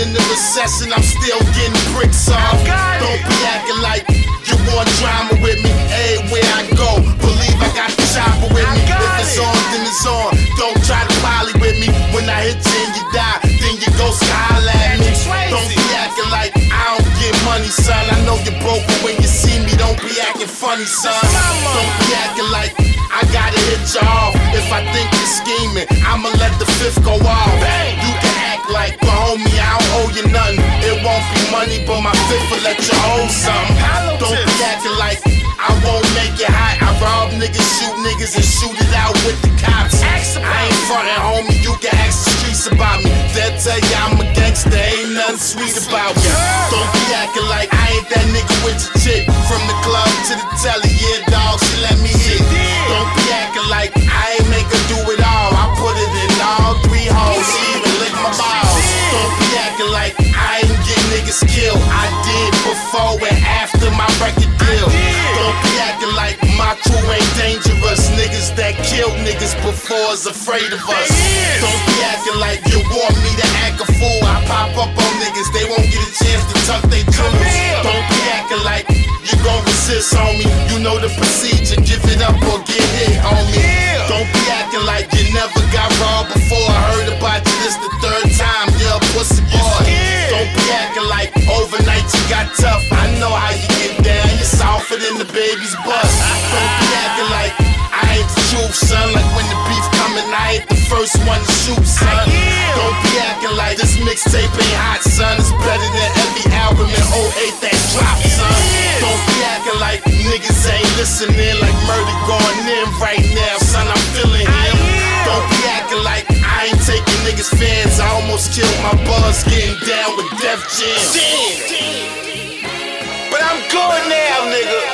in the recession, I'm still getting bricks off. Don't be acting like you want drama with me. Everywhere I go, believe I got the chopper with me. If it's on, then it's on. Don't try to poly with me. When I hit you and you die, then you go holler at me. Don't be acting like I don't get money, son. I know you're broke, but when you see me, don't be acting funny, son. Don't be acting like I gotta hit you off. If I think you're scheming, I'ma let the fifth go off. You can act like, but homie, I don't owe you nothing. It won't be money, but my fifth will let you hold something. Don't be acting like I won't make it hot. I rob niggas, shoot niggas, and shoot it out with the cops. I ain't frontin', homie, you can ask the streets about me. They'll tell you I'm a gangster, ain't nothing sweet about me. Don't be acting like I ain't that nigga with your chick. From the club to the telly, yeah, dog, she let me hit. Don't be acting like I ain't make her do it all. I put it in all three holes, she even lick my balls. Don't be acting like I ain't get niggas killed. I did before and after my record deal. Don't be acting like my crew ain't dangerous. Niggas that killed niggas before is afraid of us. Don't be acting like you want me to act a fool. I pop up on niggas, they won't get a chance to tuck their jewels. Don't be acting like you gon' resist, homie. You know the procedure, give it up or get hit, homie. Don't be acting like you never got robbed before. I heard about you, this the third time, yeah, pussy boy. Don't be acting like overnight you got tough. I know how you get down, you're softer than the baby's bust. Don't be acting like I ain't the truth, son. Like when the beef coming, I ain't the first one to shoot, son. Don't be acting like this mixtape ain't hot, son. It's better than every album in 08 that dropped, son. Don't be acting like niggas ain't listening. Like murder going in right now, son. I'm feeling him. Don't be acting like I ain't taking niggas fans. I almost killed my buzz getting down with Def Jam. But I'm good now, nigga.